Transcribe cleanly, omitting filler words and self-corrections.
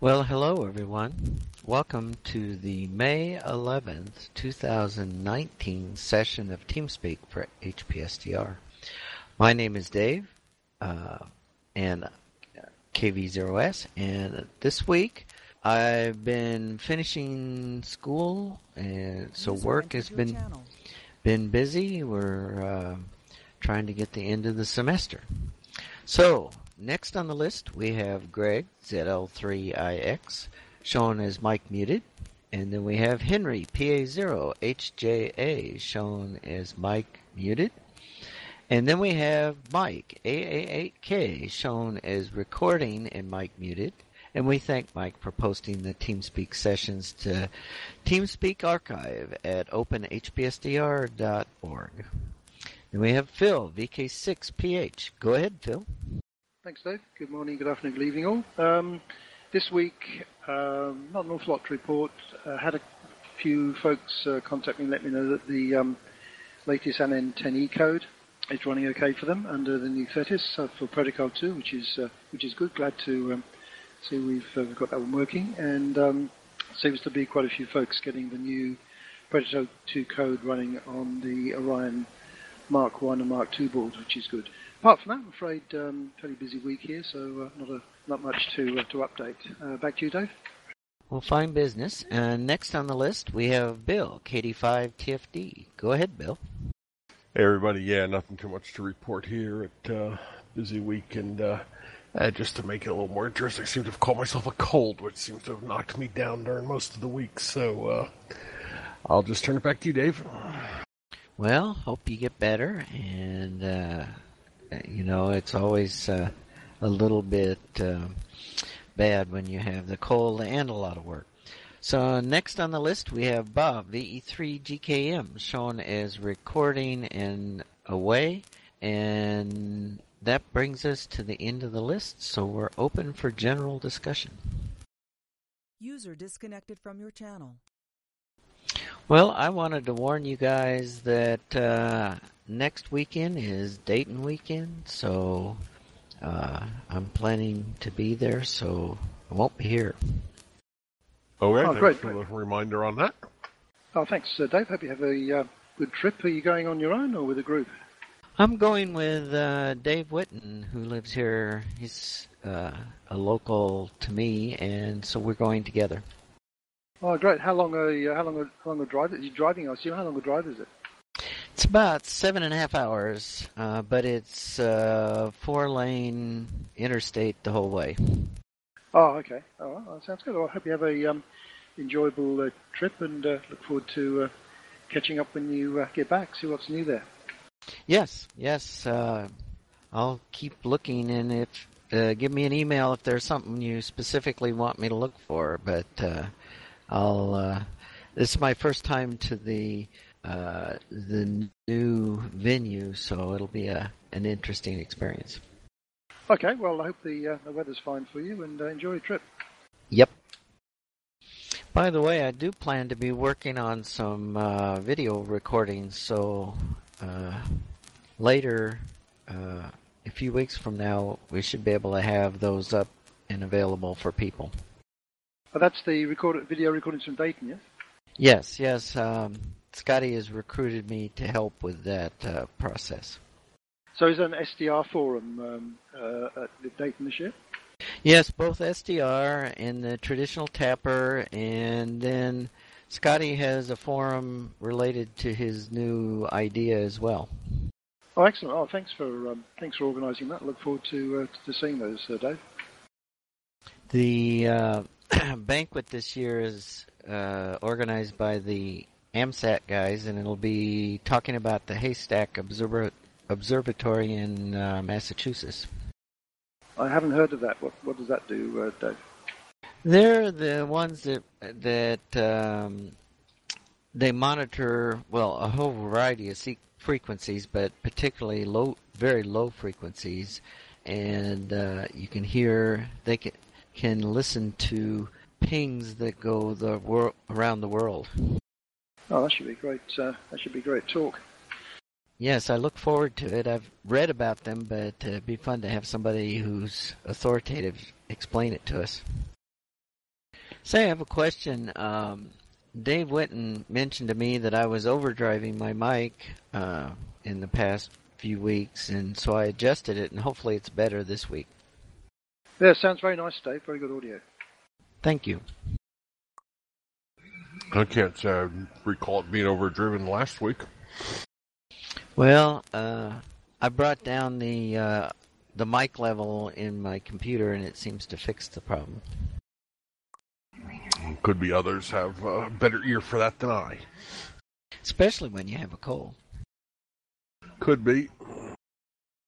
Well, hello everyone. Welcome to the May 11th, 2019 session of TeamSpeak for HPSTR. My name is Dave, and KV0S, and this week I've been finishing school, and so work has been busy. We're trying to get the end of the semester. So, next on the list, we have Greg, ZL3IX, shown as mic muted. And then we have Henry, PA0HJA, shown as mic muted. And then we have Mike, AA8K, shown as recording and mic muted. And we thank Mike for posting the TeamSpeak sessions to TeamSpeak Archive at openhpsdr.org. Then we have Phil, VK6PH. Go ahead, Phil. Thanks, Dave. Good morning, good afternoon, good evening all. This week, not an awful lot to report. Had a few folks contact me and let me know that the latest ANN10E code is running okay for them under the new Thetis for Protocol 2, which is good. Glad to see we've got that one working. And seems to be quite a few folks getting the new Protocol 2 code running on the Orion Mark 1 and Mark 2 boards, which is good. Apart from that, I'm afraid fairly busy week here, so not much to update. Back to you, Dave. Well, fine business. And next on the list, we have Bill, KD5TFD. Go ahead, Bill. Hey, everybody. Yeah, nothing too much to report here at busy week. And just to make it a little more interesting, I seem to have caught myself a cold, which seems to have knocked me down during most of the week. So I'll just turn it back to you, Dave. Well, hope you get better, and it's always a little bit bad when you have the cold and a lot of work. So next on the list we have Bob, VE3GKM, shown as recording and away, and that brings us to the end of the list, so we're open for general discussion. User disconnected from your channel. Well, I wanted to warn you guys that next weekend is Dayton weekend, so I'm planning to be there, so I won't be here. Okay, thanks for the reminder on that. Oh, thanks, Dave. Hope you have a good trip. Are you going on your own or with a group? I'm going with Dave Whitten, who lives here. He's a local to me, and so we're going together. Oh, great. How long a drive? Are you driving, I assume? How long a drive is it? It's about 7.5 hours, but it's 4-lane interstate the whole way. Oh, okay. Oh, well, that sounds good. Well, I hope you have a enjoyable trip, and look forward to catching up when you get back, see what's new there. Yes. I'll keep looking, and if give me an email if there's something you specifically want me to look for, but this is my first time to the new venue, so it'll be an interesting experience. Okay, well, I hope the weather's fine for you, and enjoy your trip. Yep. By the way, I do plan to be working on some video recordings, so later, a few weeks from now, we should be able to have those up and available for people. Oh, that's the video recordings from Dayton, yes? Yes. Scotty has recruited me to help with that process. So is there an SDR forum at Dayton this year? Yes, both SDR and the traditional Tapper, and then Scotty has a forum related to his new idea as well. Oh, excellent! Oh, thanks for organising that. I look forward to seeing those, Dave. The banquet this year is organized by the AMSAT guys, and it'll be talking about the Haystack Observatory in Massachusetts. I haven't heard of that. What does that do, Dave? They're the ones that they monitor, well, a whole variety of frequencies, but particularly very low frequencies, and you can hear, they can listen to pings that go around the world. Oh, that should be great. That should be great talk. Yes, I look forward to it. I've read about them, but it'd be fun to have somebody who's authoritative explain it to us. Say, I have a question. Dave Whitten mentioned to me that I was overdriving my mic in the past few weeks, and so I adjusted it, and hopefully it's better this week. Yeah, sounds very nice, Dave. Very good audio. Thank you. I can't say I recall it being overdriven last week. Well, I brought down the mic level in my computer, and it seems to fix the problem. Could be others have a better ear for that than I. Especially when you have a cold. Could be.